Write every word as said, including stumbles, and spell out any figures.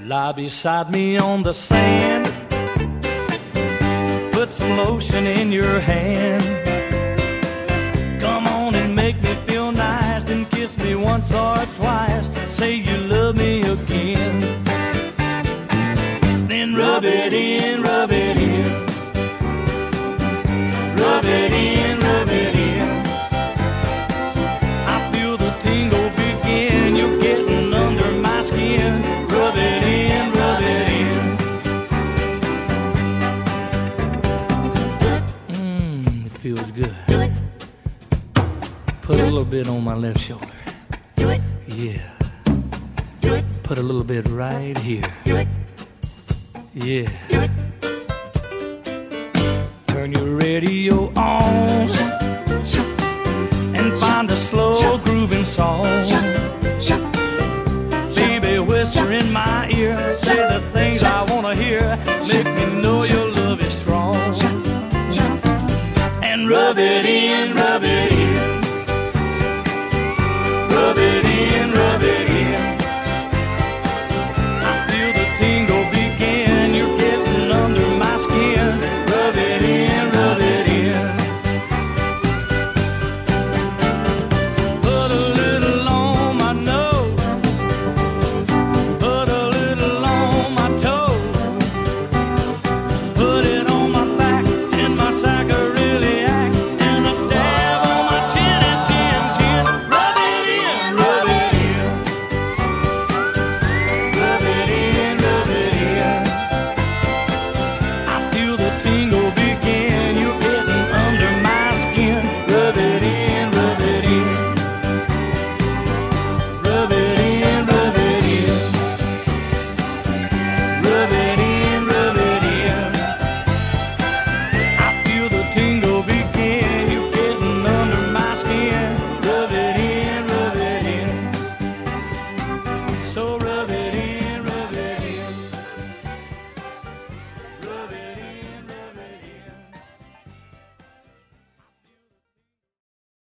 Lie beside me on the sand, put some lotion in your hand. Come on and make me feel nice, then kiss me once or twice. Say you love me again. Then rub it in, rub it in. Rub it in, rub it in. I feel the tingle begin. You're getting under my skin. Rub it in, rub it in. Mmm, it feels good. Put a little bit on my left shoulder. Yeah. Put a little bit right here. Yeah. Turn your radio on and find a slow grooving song. Baby, whisper in my ear, say the things I wanna hear. Make me know your love is strong. And rub it in, rub